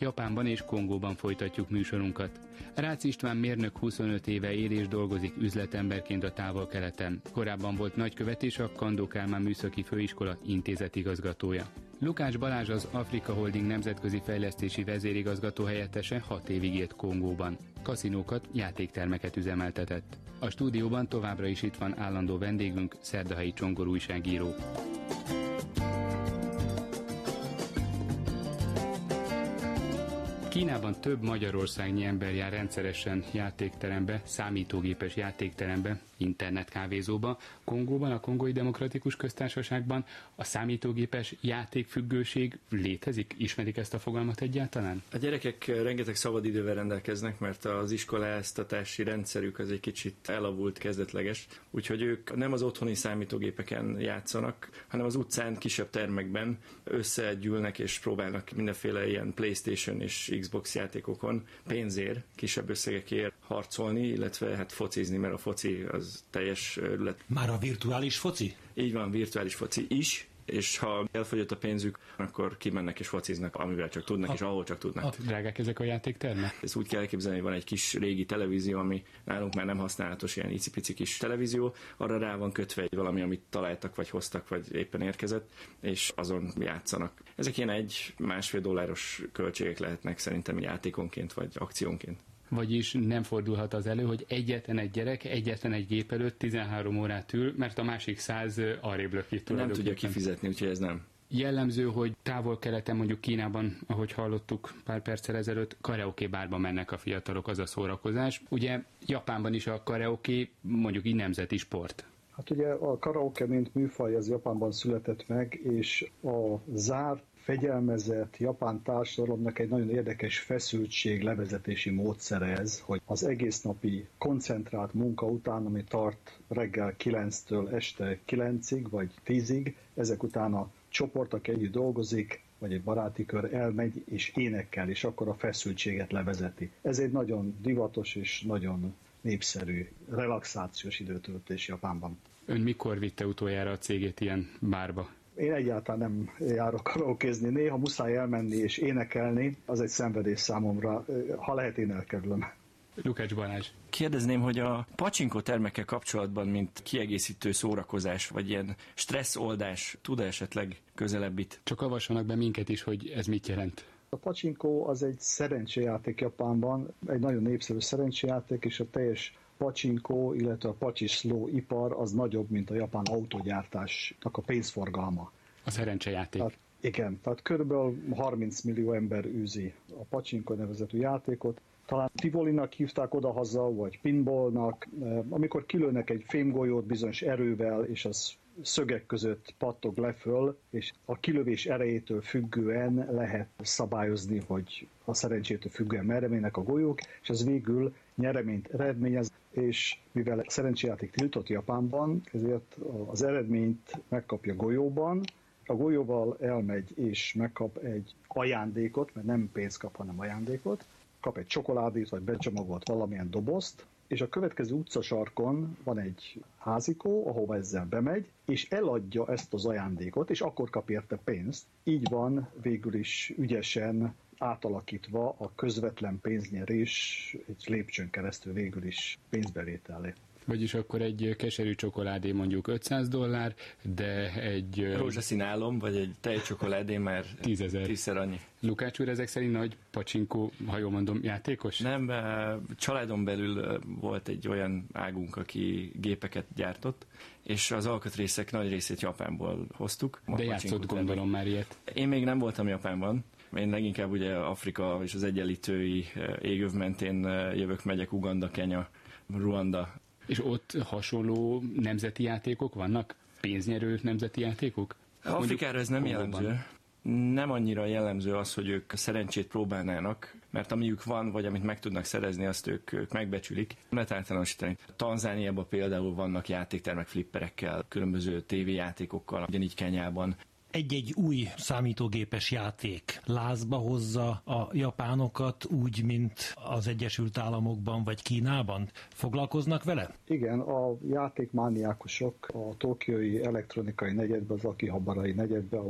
Japánban és Kongóban folytatjuk műsorunkat. Rácz István mérnök 25 éve él és dolgozik üzletemberként a Távol-Keleten. Korábban volt nagykövet és a Kandó Kálmán Műszaki Főiskola intézetigazgatója. Lukács Balázs, az Afrika Holding nemzetközi fejlesztési vezérigazgató helyettese 6 évig élt Kongóban. Kaszinókat, játéktermeket üzemeltetett. A stúdióban továbbra is itt van állandó vendégünk, Szerdahelyi Csongor újságíró. Kínában több magyarországnyi ember jár rendszeresen játékterembe, számítógépes játékterembe, internetkávézóba. Kongóban, a Kongói Demokratikus Köztársaságban a számítógépes játékfüggőség létezik? Ismerik ezt a fogalmat egyáltalán? A gyerekek rengeteg szabadidővel rendelkeznek, mert az iskoláztatási rendszerük az egy kicsit elavult, kezdetleges, úgyhogy ők nem az otthoni számítógépeken játszanak, hanem az utcán, kisebb termekben összegyűlnek és próbálnak mindenféle ilyen PlayStation és Xbox játékokon pénzért, kisebb összegekért harcolni, illetve hát focizni, mert a foci az teljes őrület. Már a virtuális foci? Így van, virtuális foci is, és ha elfogyott a pénzük, akkor kimennek és fociznak, amivel csak tudnak, és ahol csak tudnak. Drágák ezek a játéktermek? Ezt úgy kell elképzelni, hogy van egy kis régi televízió, ami nálunk már nem használatos, ilyen icipici kis televízió, arra rá van kötve egy valami, amit találtak, vagy hoztak, vagy éppen érkezett, és azon játszanak. Ezek ilyen $1-1,5 költségek lehetnek szerintem játékonként, vagy akciónként. Vagyis nem fordulhat az elő, hogy egyetlen egy gyerek, egyetlen egy gép előtt 13 órát ül, mert a másik 100 arrébb lökít. Nem tudja kifizetni, úgyhogy ez nem. Jellemző, hogy Távol-Keleten, mondjuk Kínában, ahogy hallottuk pár perccel ezelőtt, karaoke bárba mennek a fiatalok, az a szórakozás. Ugye Japánban is a karaoke mondjuk így nemzeti sport. Hát ugye a karaoke mint műfaj az Japánban született meg, és a zárt, fegyelmezett japán társadalomnak egy nagyon érdekes feszültség levezetési módszere ez, hogy az egész napi koncentrált munka után, ami tart reggel 9-től este 9-ig vagy 10-ig, ezek után a csoport, aki együtt dolgozik, vagy egy baráti kör elmegy és énekel, és akkor a feszültséget levezeti. Ez egy nagyon divatos és nagyon népszerű relaxációs időtöltés Japánban. Ön mikor vitte utoljára a cégét ilyen bárba? Én egyáltalán nem járok karaokézni. Néha muszáj elmenni és énekelni, az egy szenvedés számomra. Ha lehet, én elkerülöm. Lukács Balázs. Kérdezném, hogy a pacsinkó termekkel kapcsolatban, mint kiegészítő szórakozás, vagy ilyen stresszoldás, tud esetleg közelebbit? Csak avassanak be minket is, hogy ez mit jelent. A pacsinkó az egy szerencsejáték Japánban, egy nagyon népszerű szerencsejáték, és a teljes pacsinkó, illetve a pacsiszló ipar az nagyobb, mint a japán autógyártásnak a pénzforgalma. A szerencsejáték. Tehát, igen, tehát körülbelül 30 millió ember űzi a pacsinkó nevezetű játékot. Talán tivolinak hívták odahaza, vagy pinballnak, amikor kilőnek egy fémgolyót bizonyos erővel, és az szögek között pattog le föl, és a kilövés erejétől függően lehet szabályozni, hogy a szerencsétől függően merre mennek a golyók, és az végül nyereményt eredményez, és mivel a szerencsejáték tiltott Japánban, ezért az eredményt megkapja golyóban, a golyóval elmegy és megkap egy ajándékot, mert nem pénzt kap, hanem ajándékot, kap egy csokoládét, vagy becsomagolt valamilyen dobozt, és a következő utcasarkon van egy házikó, ahova ezzel bemegy, és eladja ezt az ajándékot, és akkor kap érte pénzt. Így van végül is ügyesen átalakítva a közvetlen pénznyerés egy lépcsőn keresztül végül is pénzbevétellé. Vagyis akkor egy keserű csokoládé mondjuk $500, de egy... rózsaszín álom, vagy egy tejcsokoládé már 10-szer annyi. Lukács úr ezek szerint nagy pacsinkó, ha jól mondom, játékos? Nem, családon belül volt egy olyan águnk, aki gépeket gyártott, és az alkatrészek nagy részét Japánból hoztuk. De játszott gondolom már ilyet. Én még nem voltam Japánban. Én leginkább ugye Afrika és az egyenlítői égöv mentén megyek, Uganda, Kenya, Ruanda. És ott hasonló nemzeti játékok vannak? Pénznyerő nemzeti játékok? Afrikára ez nem jellemző. Nem annyira jellemző az, hogy ők szerencsét próbálnának, mert amiük van, vagy amit meg tudnak szerezni, azt ők megbecsülik. Lehet általánosítani. Tanzániában például vannak játéktermek flipperekkel, különböző tévéjátékokkal, ugyanígy Kenyában. Egy-egy új számítógépes játék lázba hozza a japánokat úgy, mint az Egyesült Államokban vagy Kínában? Foglalkoznak vele? Igen, a játékmániákusok a tokiói elektronikai negyedben, az Akihabarai negyedben, ahol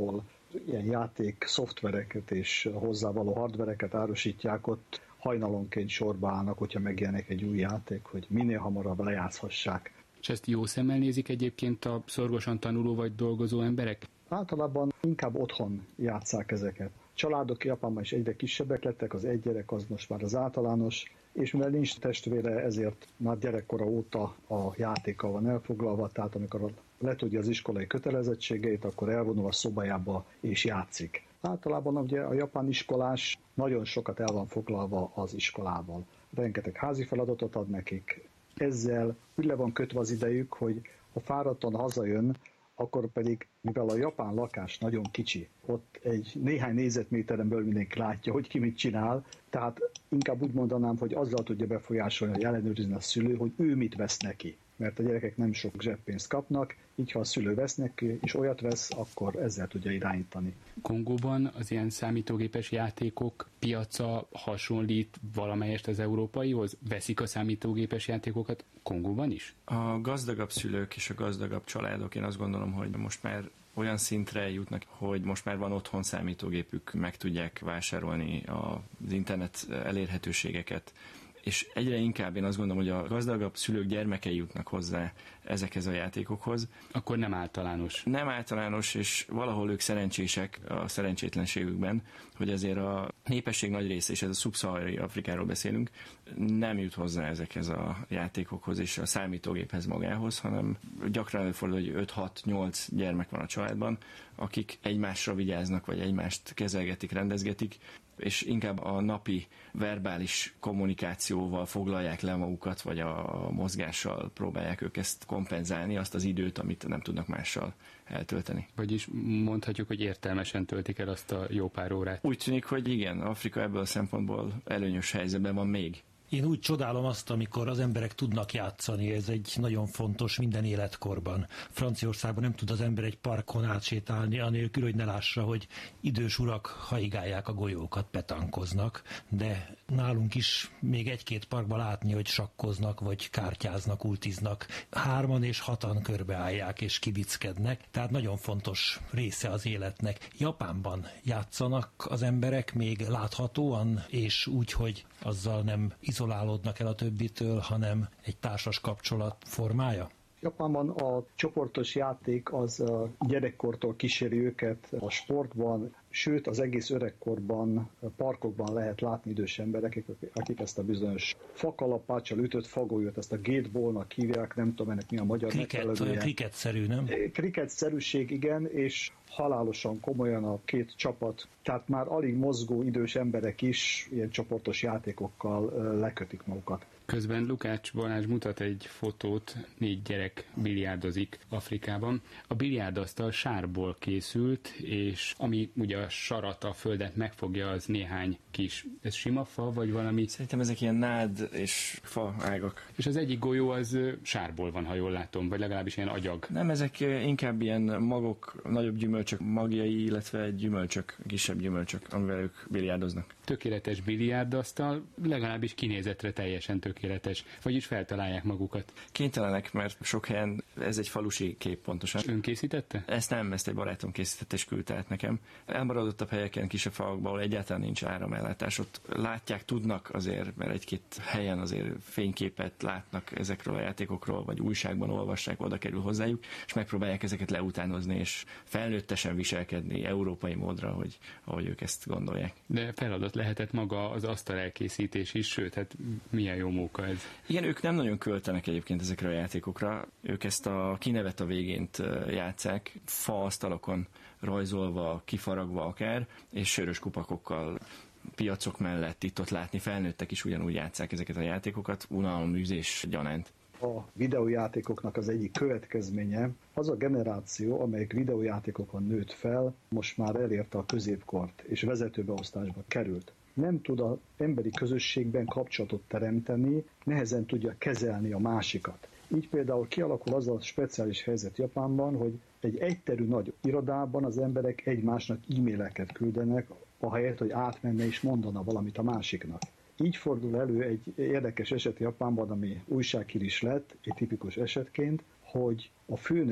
ilyen játék szoftvereket és hozzávaló hardvereket árusítják, ott hajnalonként sorba állnak, hogyha megjelenik egy új játék, hogy minél hamarabb lejátszhassák. És ezt jó szemmel nézik egyébként a szorgosan tanuló vagy dolgozó emberek? Általában inkább otthon játsszák ezeket. Családok Japánban is egyre kisebbek lettek, az egy gyerek az most már az általános, és mivel nincs testvére, ezért már gyerekkora óta a játékkal van elfoglalva, tehát amikor letudja az iskolai kötelezettségeit, akkor elvonul a szobájába és játszik. Általában ugye a japán iskolás nagyon sokat el van foglalva az iskolával. Rengeteg házi feladatot ad nekik. Ezzel úgy le van kötve az idejük, hogy ha fáradtan hazajön, akkor pedig, mivel a japán lakás nagyon kicsi, ott egy néhány négyzetméteren belül mindenki látja, hogy ki mit csinál, tehát inkább úgy mondanám, hogy azzal tudja befolyásolni, hogy ellenőrizni a szülő, hogy ő mit vesz neki. Mert a gyerekek nem sok zseppénzt kapnak, így ha a szülő vesz neki, és olyat vesz, akkor ezzel tudja irányítani. Kongóban az ilyen számítógépes játékok piaca hasonlít valamelyest az európaihoz? Veszik a számítógépes játékokat Kongóban is? A gazdagabb szülők és a gazdagabb családok, én azt gondolom, hogy most már olyan szintre jutnak, hogy most már van otthon számítógépük, meg tudják vásárolni az internet elérhetőségeket, és egyre inkább én azt gondolom, hogy a gazdagabb szülők gyermekei jutnak hozzá ezekhez a játékokhoz. Akkor nem általános. Nem általános, és valahol ők szerencsések a szerencsétlenségükben, hogy azért a népesség nagy része, és ez a szubszaharai Afrikáról beszélünk, nem jut hozzá ezekhez a játékokhoz és a számítógéphez magához, hanem gyakran előfordul, hogy 5-6-8 gyermek van a családban, akik egymásra vigyáznak, vagy egymást kezelgetik, rendezgetik, és inkább a napi verbális kommunikációval foglalják le magukat, vagy a mozgással próbálják ők ezt kompenzálni, azt az időt, amit nem tudnak mással eltölteni. Vagyis mondhatjuk, hogy értelmesen töltik el azt a jó pár órát. Úgy tűnik, hogy igen, Afrika ebből a szempontból előnyös helyzetben van még. Én úgy csodálom azt, amikor az emberek tudnak játszani, ez egy nagyon fontos minden életkorban. Franciaországban nem tud az ember egy parkon átsétálni, anélkül, hogy ne lássa, hogy idős urak haigálják a golyókat, petankoznak, de nálunk is még egy-két parkban látni, hogy sakkoznak, vagy kártyáznak, ultiznak. 3-an és 6-an körbeállják és kibickednek, tehát nagyon fontos része az életnek. Japánban játszanak az emberek még láthatóan, és úgy, hogy azzal nem izolálódnak el a többitől, hanem egy társas kapcsolat formája? Japánban a csoportos játék az a gyerekkortól kíséri őket a sportban, sőt az egész öregkorban, parkokban lehet látni idős emberek, akik ezt a bizonyos fakalapáccsal ütött fagolyót, ezt a gateballnak hívják, nem tudom ennek mi a magyar megfelelője. Kriketszerű, nem? Kriketszerűség, igen, és halálosan komolyan a két csapat, tehát már alig mozgó idős emberek is ilyen csoportos játékokkal lekötik magukat. Közben Lukács Balázs mutat egy fotót, 4 gyerek biliárdozik Afrikában. A biliárdasztal sárból készült, és ami ugye a sarat, a földet megfogja, az néhány kis, ez sima fa, vagy valami? Szerintem ezek ilyen nád és fa ágak. És az egyik golyó az sárból van, ha jól látom, vagy legalábbis ilyen agyag. Nem, ezek inkább ilyen magok, nagyobb gyümölcsök magjai, illetve gyümölcsök, kisebb gyümölcsök, amivel ők biliárdoznak. Tökéletes biliárdasztal, legalábbis kinézetre teljesen tökéletes, vagyis feltalálják magukat. Kénytelenek, mert sok helyen ez egy falusi kép pontosan. Ön készítette? Ezt egy barátom készítette és küldte át nekem. Elmaradottabb helyeken, kisebb falvakban, ahol egyáltalán nincs áramellátás, ott látják, tudnak azért, mert egy-két helyen azért fényképet látnak ezekről a játékokról, vagy újságban olvassák, oda kerül hozzájuk, és megpróbálják ezeket leutánozni, és felnőttesen viselkedni európai módra, ahogy ők ezt gondolják. De feladat lehetett maga az asztal elkészítés is, sőt, hát milyen jó móka ez. Igen, ők nem nagyon költenek egyébként ezekre a játékokra. Ők ezt a kinevet a végént játsszák, fa asztalokon rajzolva, kifaragva akár, és sörös kupakokkal piacok mellett itt-ott látni. Felnőttek is ugyanúgy játsszák ezeket a játékokat, unaloműzés gyanánt. A videójátékoknak az egyik következménye, az a generáció, amelyik videójátékokon nőtt fel, most már elérte a középkort, és vezetőbeosztásba került. Nem tud az emberi közösségben kapcsolatot teremteni, nehezen tudja kezelni a másikat. Így például kialakul az a speciális helyzet Japánban, hogy egy egyterű nagy irodában az emberek egymásnak e-maileket küldenek, ahelyett, hogy átmenne és mondana valamit a másiknak. Így fordul elő egy érdekes eset Japánban, ami újsághír is lett, egy tipikus esetként, hogy a főnök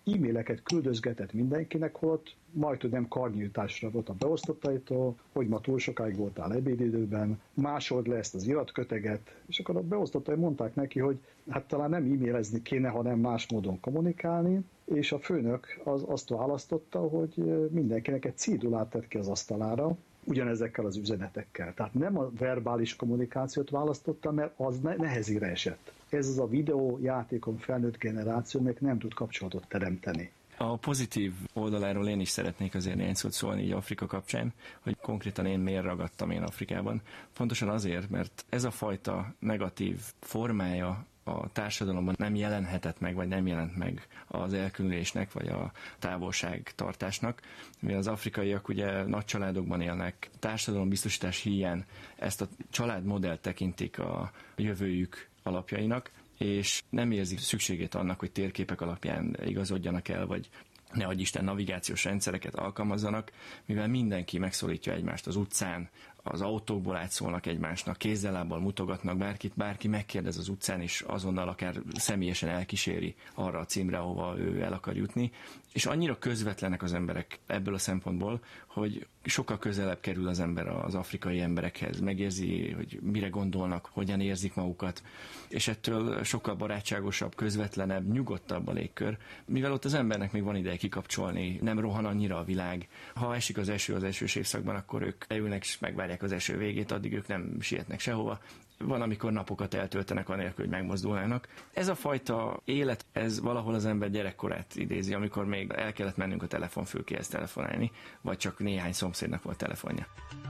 e-maileket küldözgetett mindenkinek, holott majdnem karnyújtásra volt a beosztottaitól, hogy ma túl sokáig voltál ebédidőben, másold le ezt az iratköteget, és akkor a beosztottai mondták neki, hogy hát talán nem e-mailezni kéne, hanem más módon kommunikálni, és a főnök azt választotta, hogy mindenkinek egy cédulát tett ki az asztalára, ugyanezekkel az üzenetekkel. Tehát nem a verbális kommunikációt választotta, mert az nehezére esett. Ez az a videójátékon felnőtt generáció, még nem tud kapcsolatot teremteni. A pozitív oldaláról én is szeretnék azért néhány szót szólni így Afrika kapcsán, hogy konkrétan én miért ragadtam én Afrikában. Pontosan azért, mert ez a fajta negatív formája a társadalomban nem jelenhetett meg, vagy nem jelent meg az elkülönülésnek, vagy a távolságtartásnak. Mivel az afrikaiak ugye nagy családokban élnek, társadalombiztosítás híján ezt a családmodellt tekintik a jövőjük alapjainak, és nem érzik szükségét annak, hogy térképek alapján igazodjanak el, vagy ne adj Isten navigációs rendszereket alkalmazzanak, mivel mindenki megszólítja egymást az utcán, az autókból átszólnak egymásnak, kézzel-lábbal mutogatnak, bárki megkérdez az utcán, és azonnal akár személyesen elkíséri arra a címre, ahova ő el akar jutni, és annyira közvetlenek az emberek ebből a szempontból, hogy sokkal közelebb kerül az ember az afrikai emberekhez, megérzi, hogy mire gondolnak, hogyan érzik magukat, és ettől sokkal barátságosabb, közvetlenebb, nyugodtabb a légkör, mivel ott az embernek még van ideje kikapcsolni, nem rohan annyira a világ. Ha esik az eső az esős évszakban, akkor ők leülnek és megvárják az eső végét, addig ők nem sietnek sehova. Van, amikor napokat eltöltenek anélkül, hogy megmozdulnának. Ez a fajta élet, ez valahol az ember gyerekkorát idézi, amikor még el kellett mennünk a telefonfülkéhez telefonálni, vagy csak néhány szomszédnak volt telefonja.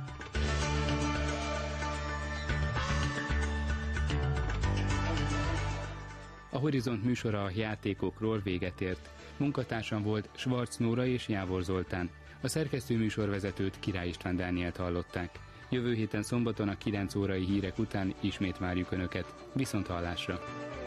A Horizont műsora a játékokról véget ért. Munkatársam volt Schwarz Nóra és Jávor Zoltán. A szerkesztő műsorvezetőt Király István Dánielt hallották. Jövő héten szombaton a 9 órai hírek után ismét várjuk Önöket. Viszont hallásra!